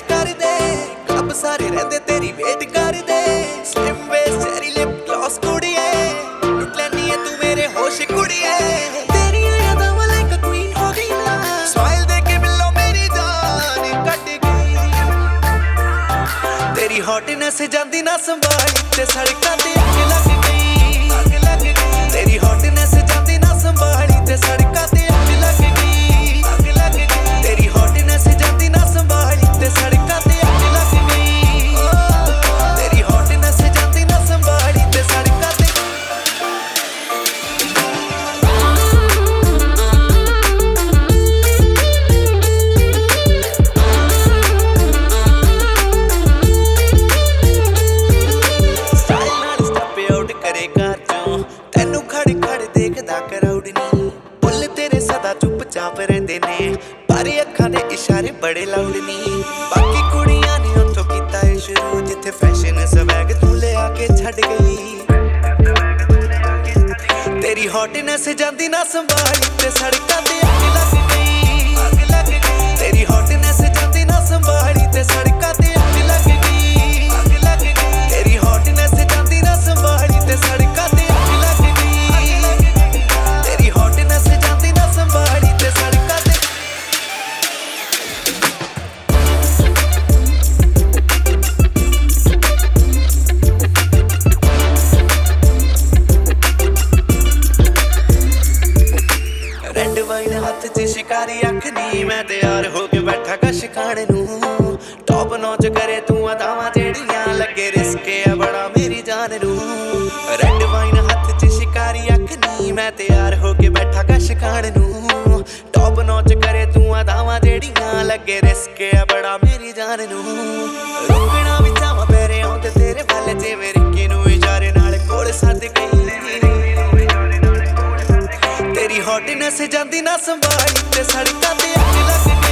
कर दे कब सारे रहंदे तेरी वेट कर दे slim waist cherry lip gloss कुड़िए लुट लैनी है तू मेरे होश कुड़िए तेरी यादां वाला एक क्वीन हो गई ना स्माइल दे के मिलो मेरी जान कट गई तेरी हॉटनेस जांदी ना संभाली ते सड़कां ते अग लग गई तेरी हॉटनेस जांदी ना संभाली ते सड़कां ते अग लग गई तेरी हॉटनेस जांदी ना संभाली ते सड़कां ते अग लग गई तेरी हॉटनेस जांदी ना संभाली ते सड़कां ते स्टाइल नाल स्टेप आउट करे घर चों तैनू खड़ खड़ देखदा क्राउड नी बुल तेरे सदा चुपचाप रहिंदे ने पर अखां दे इशारे बड़े लाउड नी बाकी कुड़ियां ने उत्थों कीता है शुरू जिथे फैशन स्वैग तू ले आके छड़ गई तेरी हॉटनेस जांदी ना संभाली ते सड़कां ते अग लग गई तेरी हॉटनेस जांदी ना संभाली ते सड़कां ते अग लग गई तेरी हॉटनेस जांदी ना संभाली ते सड़कां ते अग लग गई तेरी हॉटनेस जांदी ना संभाली ते सड़कां ते रेड वाइन हथ च शिकारी अख नी मैं तैयार हो के बैठा कश खाने नू टॉप नॉच करे तू अदावां जेड़ियां लगे रिस्क है बड़ा मेरी जान नू रेड वाइन हथ च शिकारी अख नी मैं तैयार हो के बैठा कश खाने नू टॉप नॉच करे तू अदावां जेड़ियां लगे रिस्क है बड़ा मेरी जान नू रुकना भी चाहां पैरे आउंदे तेरे वल जिवें रिक्की नू इशारे नाल कोल सद गई तेरी हॉटनेस जांदी ना संभाली ते सड़कां ते अग लग गई